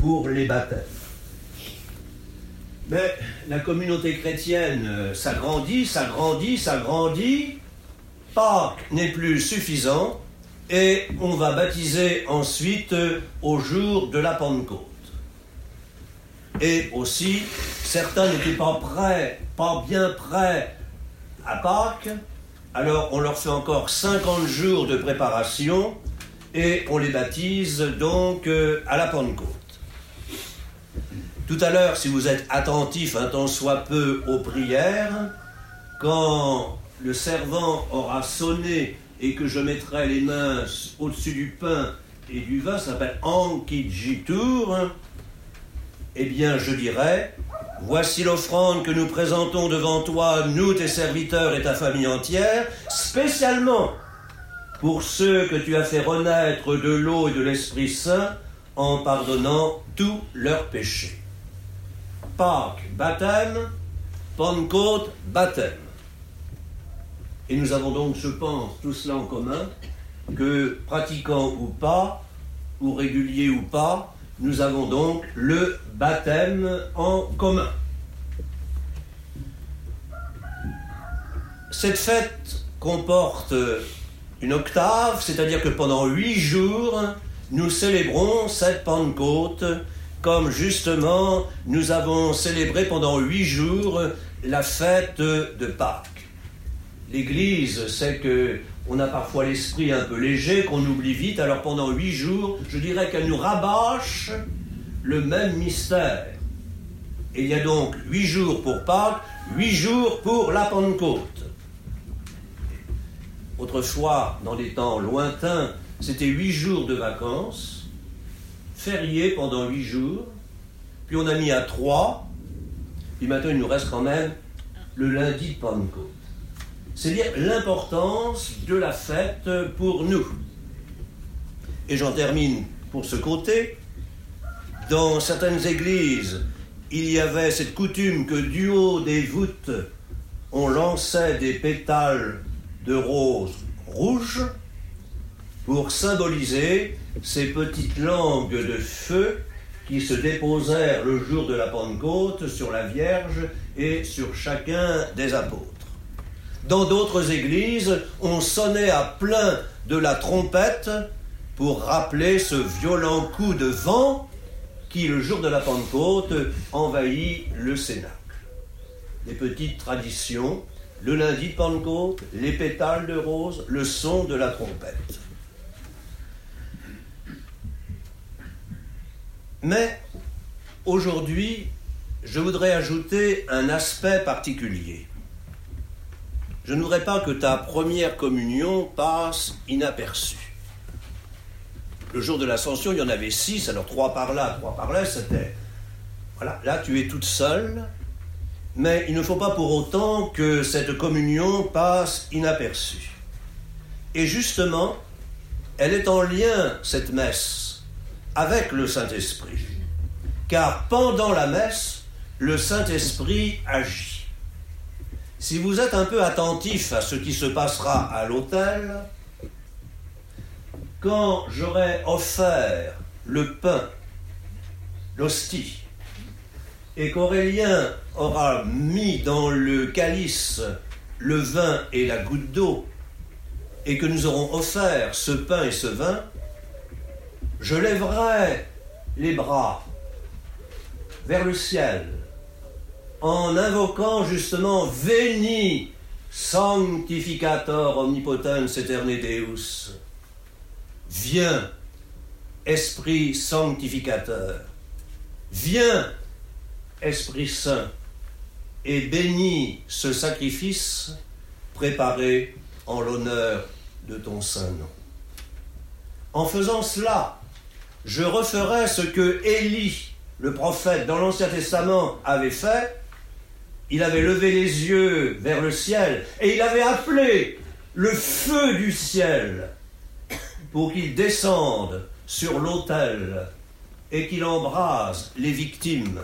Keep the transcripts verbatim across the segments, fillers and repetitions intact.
pour les baptêmes. Mais la communauté chrétienne s'agrandit, s'agrandit, s'agrandit. Pâques n'est plus suffisant et on va baptiser ensuite au jour de la Pentecôte. Et aussi, certains n'étaient pas prêts, pas bien prêts à Pâques, alors on leur fait encore cinquante jours de préparation et on les baptise donc à la Pentecôte. Tout à l'heure, si vous êtes attentifs un tant soit peu aux prières, quand le servant aura sonné et que je mettrai les mains au-dessus du pain et du vin, ça s'appelle Ankidjitur, eh bien je dirai, voici l'offrande que nous présentons devant toi, nous tes serviteurs et ta famille entière, spécialement pour ceux que tu as fait renaître de l'eau et de l'Esprit Saint en pardonnant tous leurs péchés. Pâques, baptême, Pentecôte, baptême. Et nous avons donc, je pense, tout cela en commun, que pratiquant ou pas, ou régulier ou pas, nous avons donc le baptême en commun. Cette fête comporte une octave, c'est-à-dire que pendant huit jours, nous célébrons cette Pentecôte, comme justement nous avons célébré pendant huit jours la fête de Pâques. L'Église sait qu'on a parfois l'esprit un peu léger, qu'on oublie vite, alors pendant huit jours, je dirais qu'elle nous rabâche le même mystère. Et il y a donc huit jours pour Pâques, huit jours pour la Pentecôte. Autrefois, dans des temps lointains, c'était huit jours de vacances, fériés pendant huit jours, puis on a mis à trois, puis maintenant il nous reste quand même le lundi de Pentecôte. C'est dire l'importance de la fête pour nous. Et j'en termine pour ce côté. Dans certaines églises, il y avait cette coutume que du haut des voûtes, on lançait des pétales de roses rouges pour symboliser ces petites langues de feu qui se déposèrent le jour de la Pentecôte sur la Vierge et sur chacun des apôtres. Dans d'autres églises, on sonnait à plein de la trompette pour rappeler ce violent coup de vent qui, le jour de la Pentecôte, envahit le cénacle. Des petites traditions, le lundi de Pentecôte, les pétales de rose, le son de la trompette. Mais aujourd'hui, je voudrais ajouter un aspect particulier. Je ne voudrais pas que ta première communion passe inaperçue. Le jour de l'Ascension, il y en avait six, alors trois par là, trois par là, c'était... Voilà, là tu es toute seule, mais il ne faut pas pour autant que cette communion passe inaperçue. Et justement, elle est en lien, cette messe, avec le Saint-Esprit. Car pendant la messe, le Saint-Esprit agit. Si vous êtes un peu attentif à ce qui se passera à l'autel, quand j'aurai offert le pain, l'hostie, et qu'Aurélien aura mis dans le calice le vin et la goutte d'eau, et que nous aurons offert ce pain et ce vin, je lèverai les bras vers le ciel, en invoquant justement « Veni sanctificator omnipotens aeterne Deus ». Viens, Esprit sanctificateur. Viens, Esprit Saint, et bénis ce sacrifice préparé en l'honneur de ton saint nom. En faisant cela, je referai ce que Élie, le prophète dans l'Ancien Testament, avait fait. Il avait levé les yeux vers le ciel et il avait appelé le feu du ciel pour qu'il descende sur l'autel et qu'il embrase les victimes.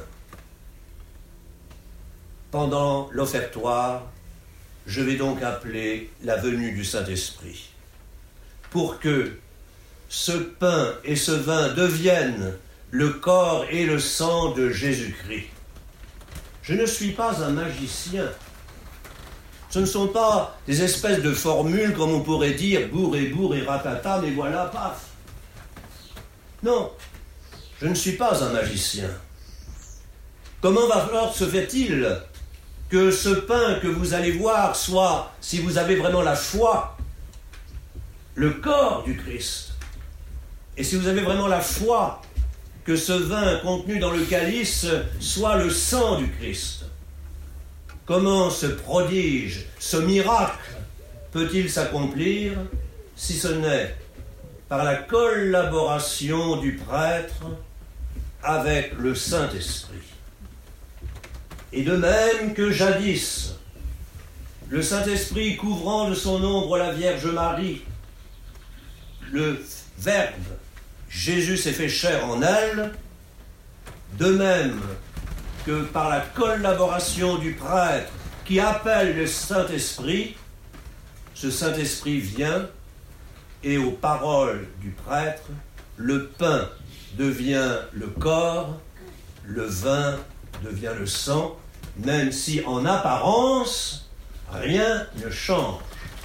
Pendant l'offertoire, je vais donc appeler la venue du Saint-Esprit pour que ce pain et ce vin deviennent le corps et le sang de Jésus-Christ. Je ne suis pas un magicien. Ce ne sont pas des espèces de formules comme on pourrait dire bourre et bourre et ratata, mais voilà, paf. Non, je ne suis pas un magicien. Comment va alors se fait-il que ce pain que vous allez voir soit, si vous avez vraiment la foi, le corps du Christ? Et si vous avez vraiment la foi, que ce vin contenu dans le calice soit le sang du Christ? Comment ce prodige, ce miracle peut-il s'accomplir si ce n'est par la collaboration du prêtre avec le Saint-Esprit? Et de même que jadis, le Saint-Esprit couvrant de son ombre la Vierge Marie, le Verbe, Jésus s'est fait chair en elle, de même que par la collaboration du prêtre qui appelle le Saint-Esprit, ce Saint-Esprit vient et aux paroles du prêtre, le pain devient le corps, le vin devient le sang, même si en apparence, rien ne change.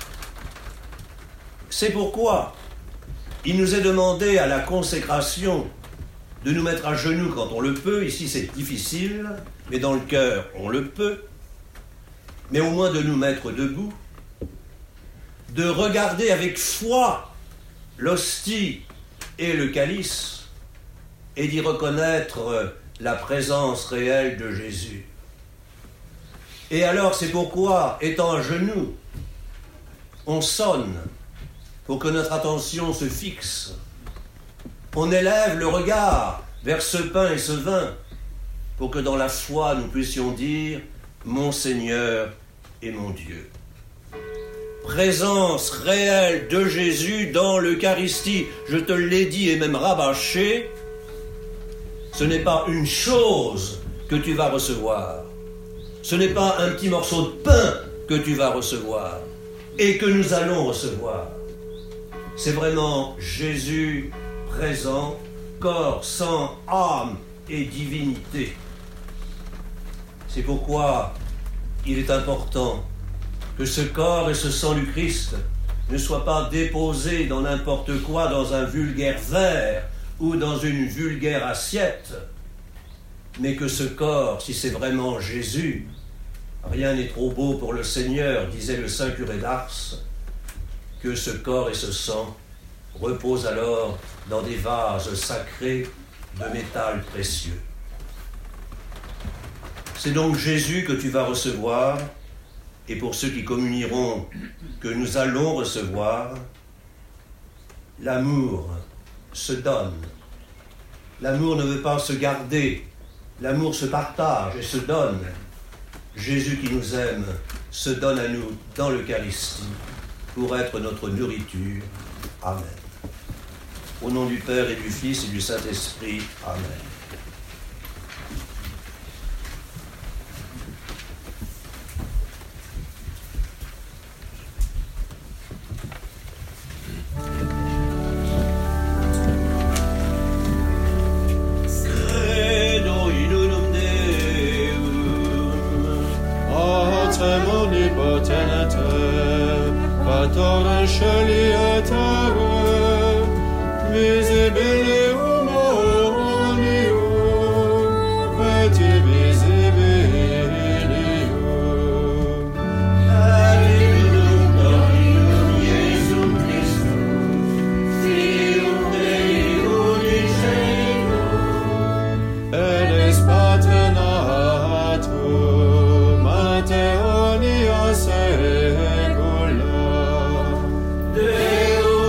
C'est pourquoi il nous est demandé à la consécration de nous mettre à genoux quand on le peut. Ici c'est difficile, mais dans le cœur on le peut. Mais au moins de nous mettre debout, de regarder avec foi l'hostie et le calice et d'y reconnaître la présence réelle de Jésus. Et alors c'est pourquoi, étant à genoux, on sonne pour que notre attention se fixe. On élève le regard vers ce pain et ce vin pour que dans la foi nous puissions dire « Mon Seigneur et mon Dieu ». Présence réelle de Jésus dans l'Eucharistie. Je te l'ai dit et même rabâché, ce n'est pas une chose que tu vas recevoir. Ce n'est pas un petit morceau de pain que tu vas recevoir et que nous allons recevoir. C'est vraiment Jésus présent, corps, sang, âme et divinité. C'est pourquoi il est important que ce corps et ce sang du Christ ne soient pas déposés dans n'importe quoi, dans un vulgaire verre ou dans une vulgaire assiette, mais que ce corps, si c'est vraiment Jésus, rien n'est trop beau pour le Seigneur, disait le saint curé d'Ars, que ce corps et ce sang reposent alors dans des vases sacrés de métal précieux. C'est donc Jésus que tu vas recevoir, et pour ceux qui communieront, que nous allons recevoir. L'amour se donne. L'amour ne veut pas se garder. L'amour se partage et se donne. Jésus qui nous aime se donne à nous dans l'Eucharistie pour être notre nourriture. Amen. Au nom du Père et du Fils et du Saint-Esprit. Amen. Deus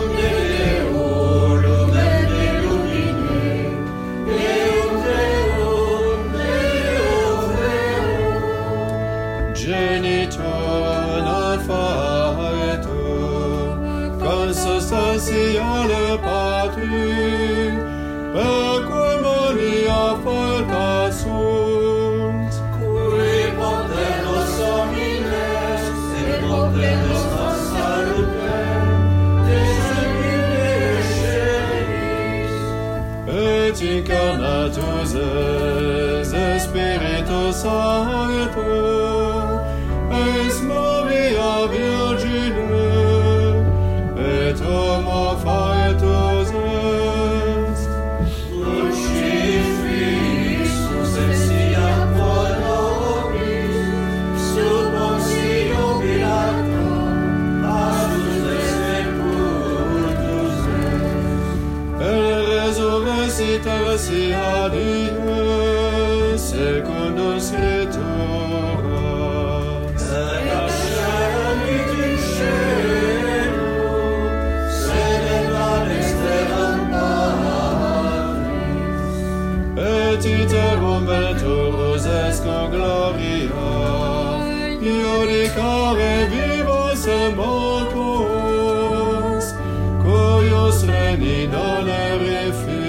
Sancto, es Maria Virgine, et homo faetus est. Crucifixus exia pro nobis, sub Pontio Pilato, pastus et sepultus est. El resurrecita sia die, secundum Scripturas. Et ascendit in caelo, sedet ad extremum Patris. Et iterum venturus est con gloria, iudicare vivos et mortuos, cuius regni dolere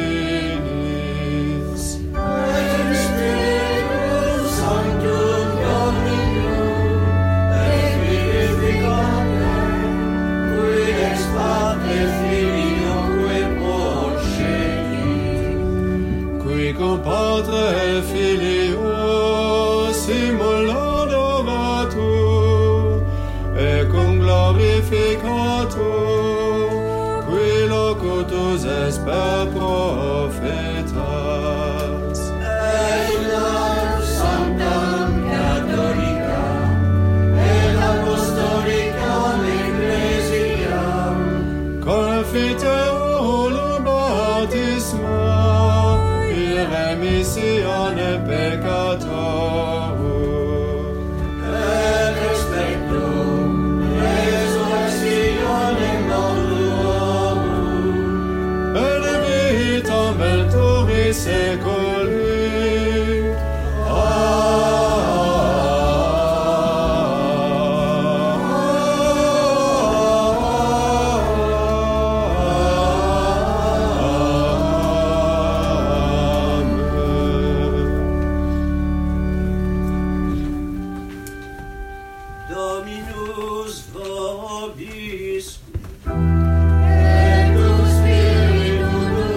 finis. Et in Spiritum Sanctum Dominum, et vivificantem, qui ex Patre Filioque procedit. Qui cum Patre et Filio simul adoratur, et cum glorificatur, qui locutus est per prophetas. Et nam Sanctam Catholicam, et Apostolicam Ecclesiam, Confiteor baptisma, in remissione peccatorum. et respectum resurrectionem mortuorum, Et vitam venturis seculi. Dominus vobiscum. Et cum spiritu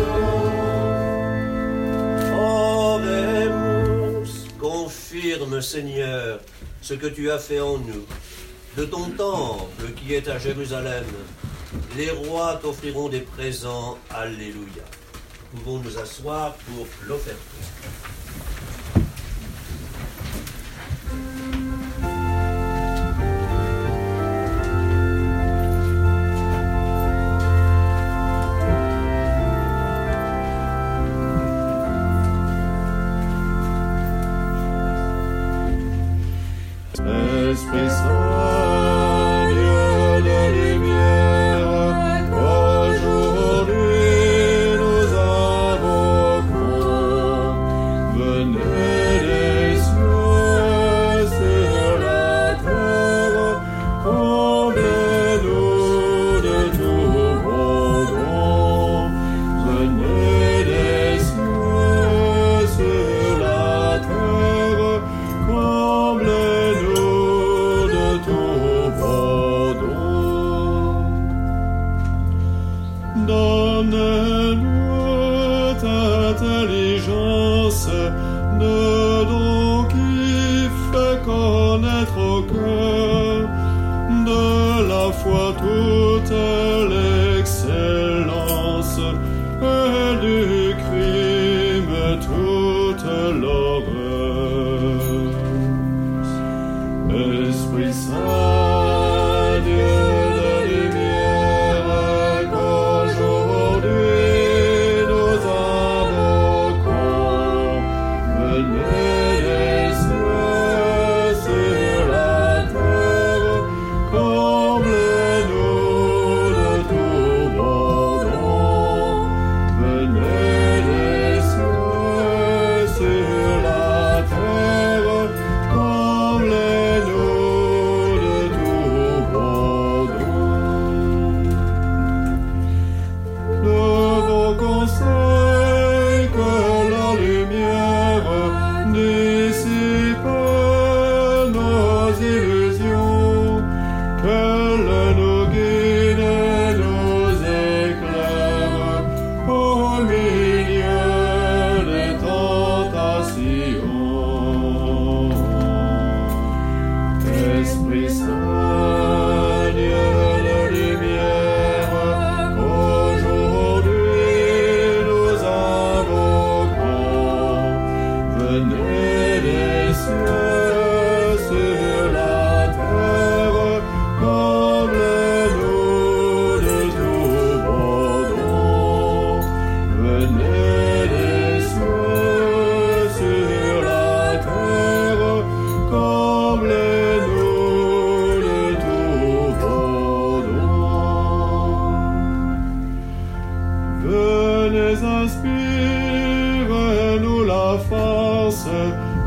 Oremus. Confirme, Seigneur, ce que tu as fait en nous. De ton temple qui est à Jérusalem, les rois t'offriront des présents. Alléluia. Pouvons nous asseoir pour l'offertoire. Esprit Saint, Dieu de lumière, aujourd'hui nous invoquons. Venez des cieux sur la terre, comblez-nous de tout bon don. Venez des cieux sur la terre, comblez-nous de tout bon don. Donne-nous ta intelligence, de don qui fait connaître au cœur de la foi toute l'excellence et du crime toute l'horreur. Esprit Saint, Dieu de lumière, qu'aujourd'hui nous invoquons. Venez des cieux sur la terre, comblez-nous de tout bon don. Venez des cieux sur la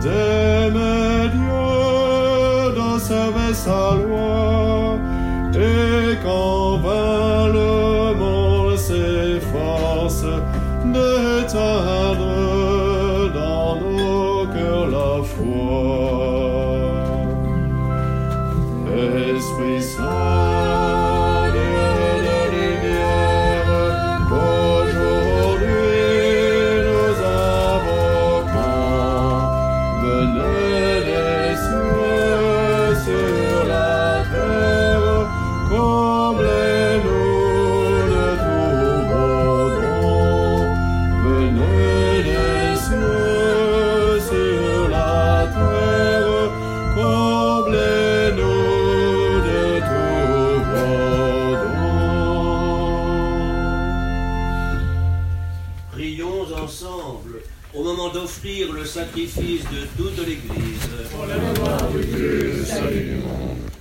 d'aimer Dieu, d'observer sa loi, et qu'en vain le monde s'efforce d'éteindre dans nos cœurs la foi. Esprit Saint, Dieu de lumière, aujourd'hui nous invoquons. Venez des cieux sur la terre, comblez-nous de tous vos dons. Venez des cieux sur la terre, comblez-nous. Prions ensemble au moment d'offrir le sacrifice de toute l'Église. Pour la gloire de Dieu, salut du monde.